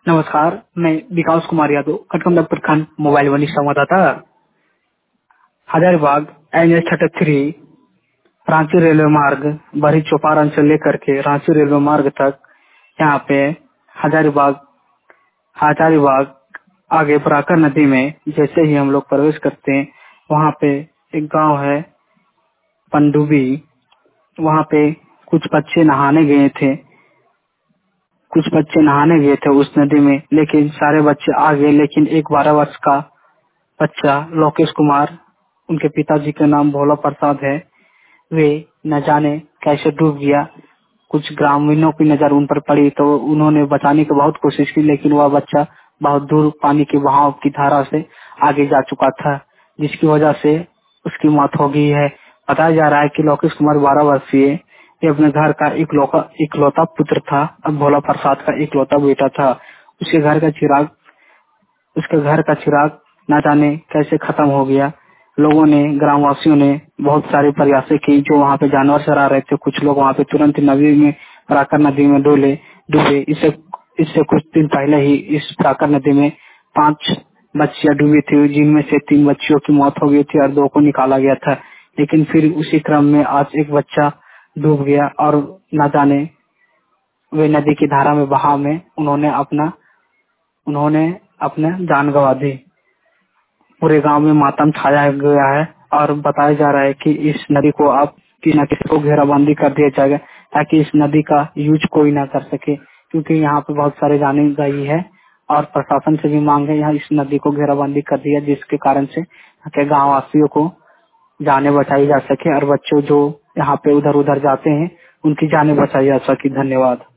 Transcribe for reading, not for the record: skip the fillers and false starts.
नमस्कार, मैं विकास कुमार यादव कटकमदा प्रखंड मोबाइल वाली संवाददाता हजारीबाग NH 33 रांची रेलवे मार्ग बड़ी चौपारण से लेकर के रांची रेलवे मार्ग तक यहाँ पे हजारीबाग हजारीबाग आगे बराकर नदी में जैसे ही हम लोग प्रवेश करते हैं वहाँ पे एक गांव है पंडुबी। वहाँ पे कुछ बच्चे नहाने गए थे उस नदी में, लेकिन सारे बच्चे आ गए, लेकिन एक 12 वर्ष का बच्चा लोकेश कुमार, उनके पिताजी का नाम भोला प्रसाद है, वे न जाने कैसे डूब गया। कुछ ग्रामीणों की नजर उन पर पड़ी तो उन्होंने बचाने की बहुत कोशिश की, लेकिन वह बच्चा बहुत दूर पानी के बहाव की धारा से आगे जा चुका था, जिसकी वजह से उसकी मौत हो गई है। बताया जा रहा है कि लोकेश कुमार 12 वर्षीय ये अपने घर का इकलौता पुत्र था, अब भोला प्रसाद का इकलौता बेटा था। उसके घर का चिराग उसके घर का चिराग न जाने कैसे खत्म हो गया। लोगों ने, ग्रामवासियों ने बहुत सारे प्रयास की, जो वहाँ पे जानवर चरा रहे थे। कुछ लोग वहाँ पे तुरंत नदी में, प्राकर नदी में डूबे। इससे कुछ दिन पहले ही इस प्राकर नदी में 5 बच्चियां डूबी थी, जिनमें से 3 बच्चियों की मौत हो गई थी और 2 को निकाला गया था। लेकिन फिर उसी क्रम में आज एक बच्चा डूब गया और न जाने वे नदी की धारा में, बहाव में उन्होंने अपने जान गंवा दी। पूरे गांव में मातम छाया गया है और बताया जा रहा है कि इस नदी को अब किसी न किसी को घेराबंदी कर दिया जाएगा, ताकि इस नदी का यूज कोई ना कर सके, क्योंकि यहाँ पे बहुत सारे जाने गई है। और प्रशासन से भी मांग है यहाँ इस नदी को घेराबंदी कर दिया, जिसके कारण से यहाँ के गाँव वासियों को जाने बचाई जा सके और बच्चों जो यहाँ पे उधर उधर जाते हैं उनकी जाने बचाई जा सके। धन्यवाद।